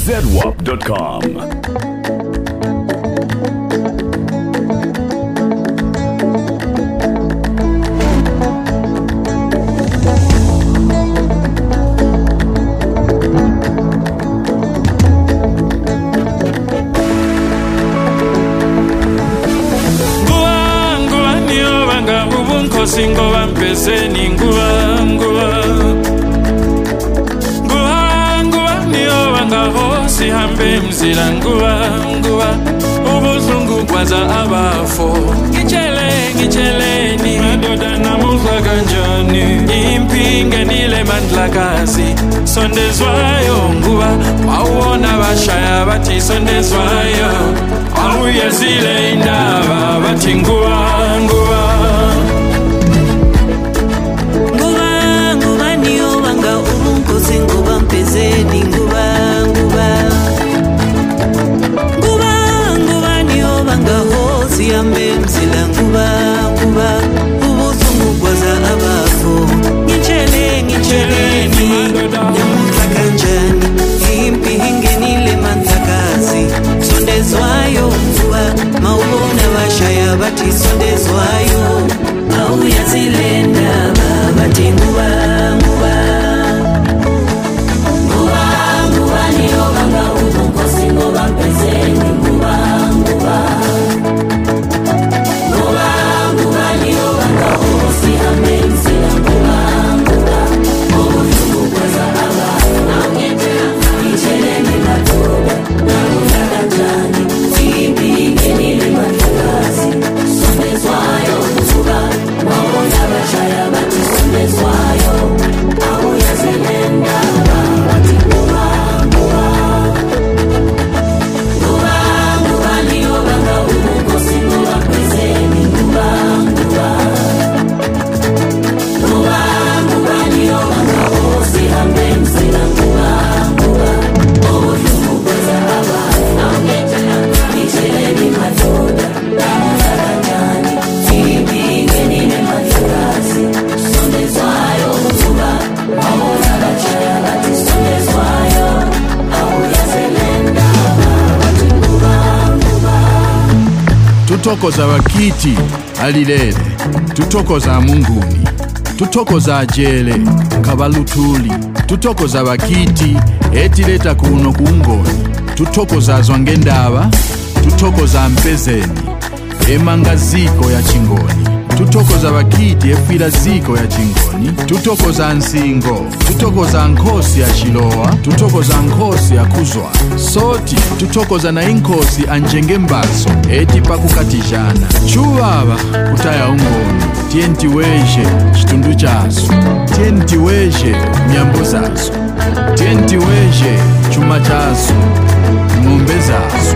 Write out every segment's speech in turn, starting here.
zedwap.com. Singo wampezeni nguwa niyo wangahosi hambe mzila nguwa ubuzungu kwaza abafo ngicheleni madoda namuzwa kanjani impinge nile mandlakazi sondezwayo nguwa wawona bashaya bati sondezwayo awuyezile indaba bati nguwa singo bampezeni nguba niyo bangahosi ambe mzila nguba ubuzungu kwaza abafo ngicheleni nyamuza kanjani impinge nile mandlakazi sondezwayo nguba mawubona bashaya bati sondezwayo awuyazilenda bati nguba Tutokoza wakiti alilele, tutokoza munguni, tutokoza ajele kabalutuli, tutokoza wakiti etileta kuno kungoni, tutokoza zwangendaba, tutokoza mpezeni emangaziko ya chingoni, tutokoza wakiti efila ziko ya chingoni, tutokoza nsingo, tutokoza nkosi ya chilowa, tutokoza nkosi ya kuzwa, soti tutokoza na inkosi anjenge mbaso eti pakukatijana chubaba kutaya ungoni tienti weje chitundu chazo, tienti weje nyambo zazo, tienti weje chuma chazo, ng'ombe zazo.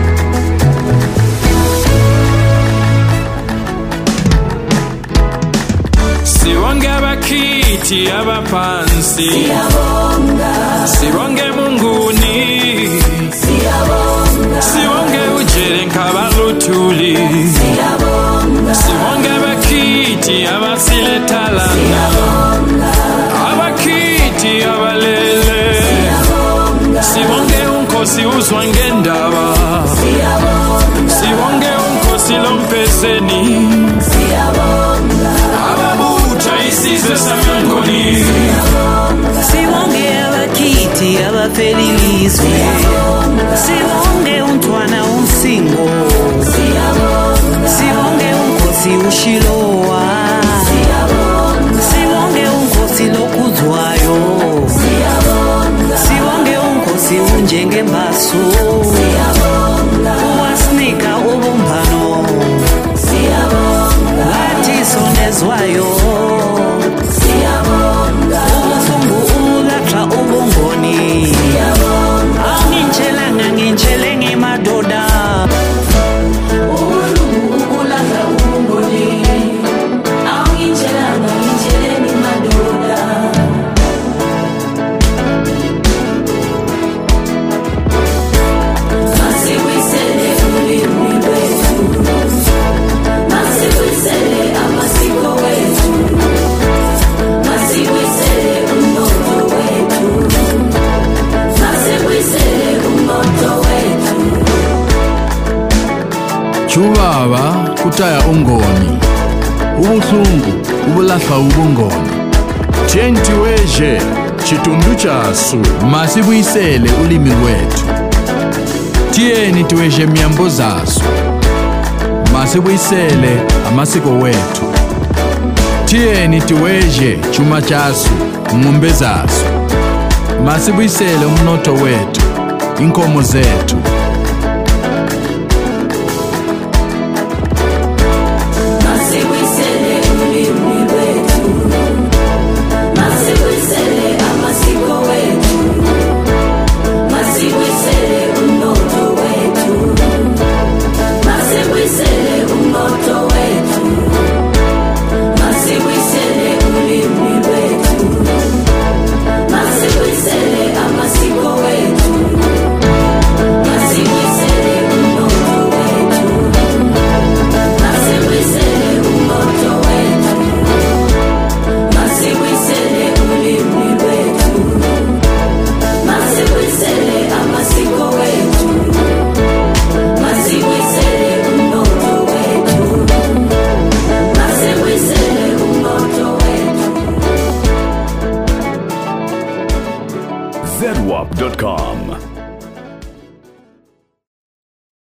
Siwonge abakiti abapansi siwonge munguni siwonge ujere nkabalutuli siwonge abakiti abasiletalana abakiti abalele siwonge unkosi uzwangendaba siwonge unkosi lompezeni isizwe samangoni siwonge abakiti abafelilizwe siwonge untwana umsingo siwonge unkosi ushilowa siwonge unkosi lokuzwayo siwonge unkosi unjenge mbaso uwasinika ubumbano lati sondezwayo ngichelenge madoda Chubaba kutaya ungoni, ubuhlungu ubulahla ubungoni. Tienti weje chitundu chasu, masibuyisele ulimi lwethu. Tieni tuweje miambo zasu, masibuyisele amasiko wethu. Tieni tuweje chuma chasu, ng'ombe zasu, masibuyisele umnotho wethu, inkomo zethu. zedwap.com